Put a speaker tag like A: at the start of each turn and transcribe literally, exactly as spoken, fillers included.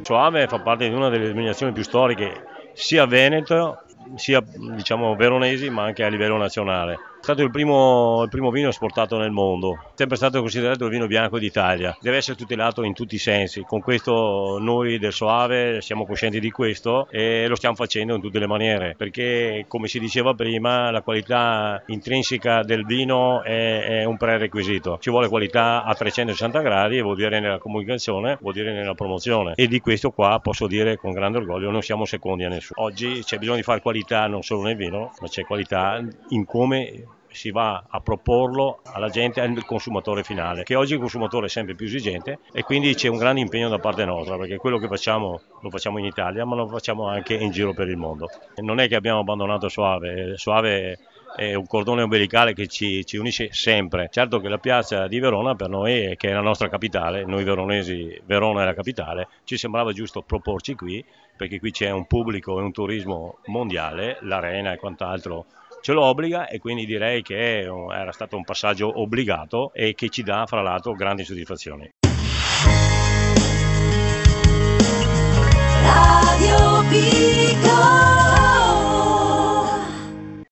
A: Soave fa parte di una delle denominazioni più storiche sia veneto sia diciamo veronesi, ma anche a livello nazionale. È stato il primo, il primo vino esportato nel mondo, è sempre stato considerato il vino bianco d'Italia, deve essere tutelato in tutti i sensi. Con questo noi del Soave siamo coscienti di questo e lo stiamo facendo in tutte le maniere, perché come si diceva prima la qualità intrinseca del vino è, è un prerequisito, ci vuole qualità a trecentosessanta gradi e vuol dire nella comunicazione, vuol dire nella promozione, e di questo qua posso dire con grande orgoglio non siamo secondi a nessuno. Oggi c'è bisogno di fare qualità non solo nel vino, ma c'è qualità in come si va a proporlo alla gente, al consumatore finale, che oggi il consumatore è sempre più esigente e quindi c'è un grande impegno da parte nostra, perché quello che facciamo lo facciamo in Italia ma lo facciamo anche in giro per il mondo. Non è che abbiamo abbandonato Soave, Soave è un cordone ombelicale che ci, ci unisce sempre. Certo che la piazza di Verona per noi, che è la nostra capitale, noi veronesi, Verona è la capitale, ci sembrava giusto proporci qui, perché qui c'è un pubblico e un turismo mondiale, l'arena e quant'altro ce lo obbliga, e quindi direi che era stato un passaggio obbligato e che ci dà fra l'altro grandi soddisfazioni.
B: Radio B